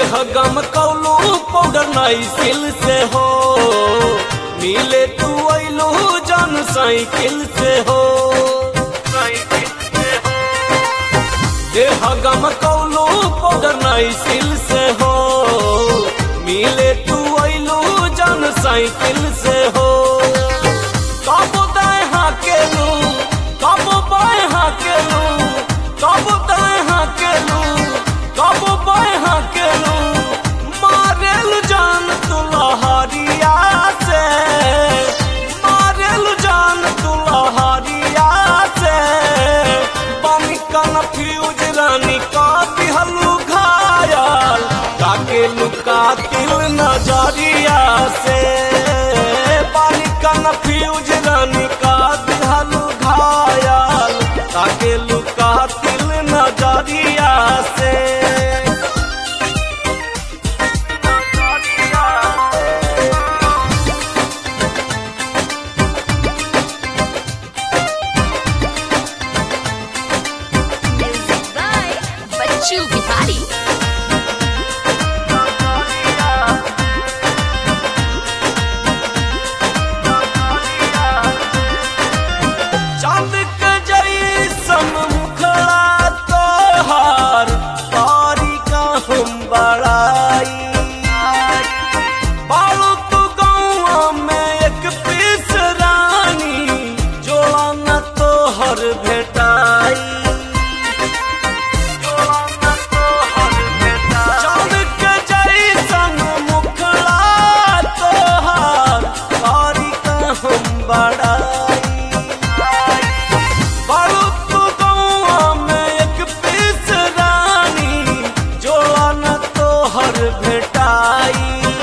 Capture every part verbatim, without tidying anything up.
देह गम कौलू पाउडर नाई सिल से हो, मिले तू अइलू जन साइकिल से हो, साइकिल से हो। देह गम कौलू पाउडर नाई सिल से हो, मिले तू अइलू जन साइकिल से हो। कबो दाएं हाकेलू कबो बाएं हाकेलू, कबो दाएं हाकेलू कबो बाएं हाकेलू, मारेलू जान तू लहरिया से, मारेलू जान तू लहरिया से। पानी कन्फ्यूज रानी का दिहलू घायल, काकेलू कातिल नजरिया से। पानी कन्फ्यूज रानी का दिहलू घायल, काकेलू कातिल नजरिया से। Music by Bachchu Bihari. चांद के जैसन मुखड़ा तोहार, तारी का हम बड़ाई। बालू तू गौआ में एक पीस रानी, जोड़ा न तोहर भेटाई, जोड़ा न तोहर भेटाई। चांद के जैसन मुखड़ा तोहार, तारी का हम बड़ाई। बालू तू गौआ में एक पीस रानी, जोड़ा न तोहर भेटाई।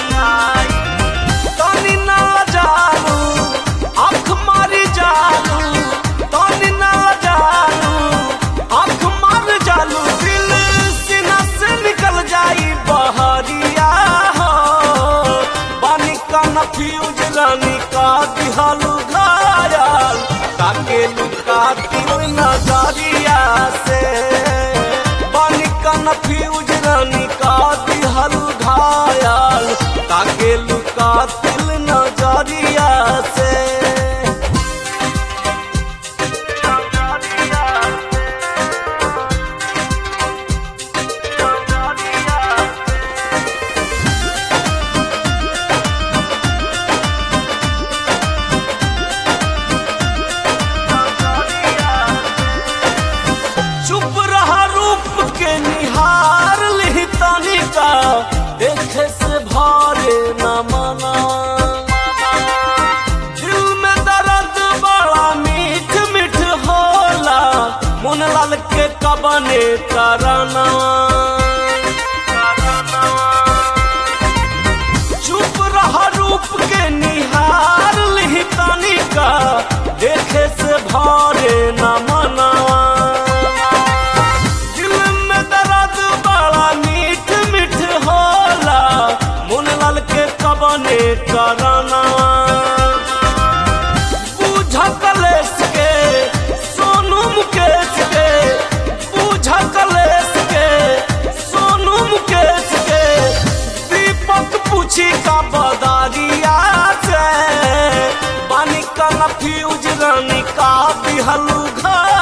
तनी ना जालू आँख मारी जालू, तनी ना जालू आँख मार जालू, दिल सीना से निकल जाई बहरिया हो। पानी कन्फ्यूज रानी का दिहलू घायल, काकेलू कातिल नजरिया से। पानी कन्फ्यूज रानी का दिहलू घायल, काकेलू कातिल नजरिया से। चुप रहा रूप के निहार ली तनिका, देखे से भारे न मना। दिल में दर्द बड़ा मीठ मीठ होला, मन लाल के कबने करना। चुप रहा रूप के निहार ली तनिका, देखे से भारे न मना। दिल में दर्द बड़ा मीठ मीठ होला, मन लाल के कबने करना। बूझा कलेश के सोनू मुकेश के, बूझा कलेश के सोनू मुकेश के, दीपक पूछी का बदारिया से। पानी कन्फ्यूज रानी का दिहलू घर